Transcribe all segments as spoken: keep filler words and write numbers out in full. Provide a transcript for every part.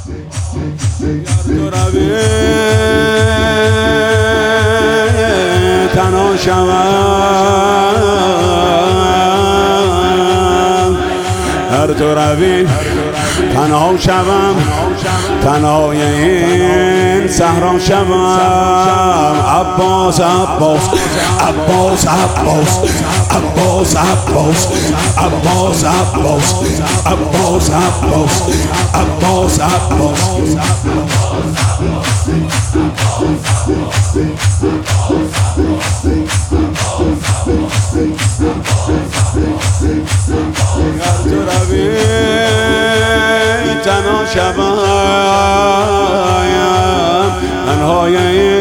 تو روی تنها شوم، هر تو روی تنها شوم، تنهای این صحرا شوم. عباس عباس عباس عباس عباس عباس عباس عباس عباس عباس عباس عباس تو روی تنها شوم، تنهای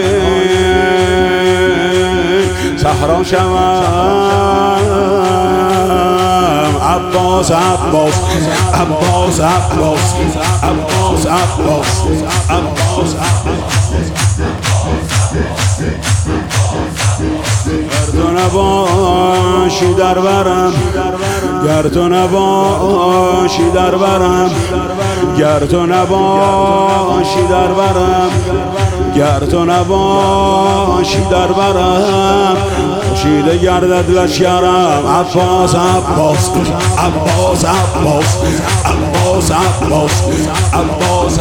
صحرا شوم. عباس عباس عباس عباس عباس عباس عباس گر تو نباشی در برم، گر تو نباشی در برم، گر تو نباشی در برم، گر تو نباشی در برم، پوشیده گردد لشکرم. عباس عباس عباس عباس عباس عباس عباس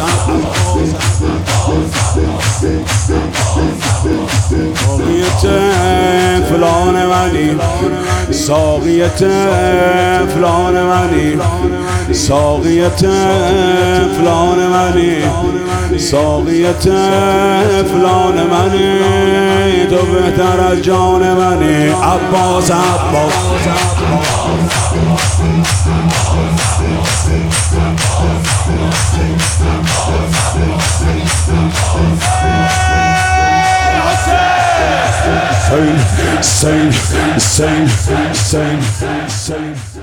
ساقیت فلان منی، ساقیت فلان منی، ساقیت فلان منی، ساقیت فلان منی، تو بهتر از جان منی. عباس عباس Sing, sing, sing, sing, sing.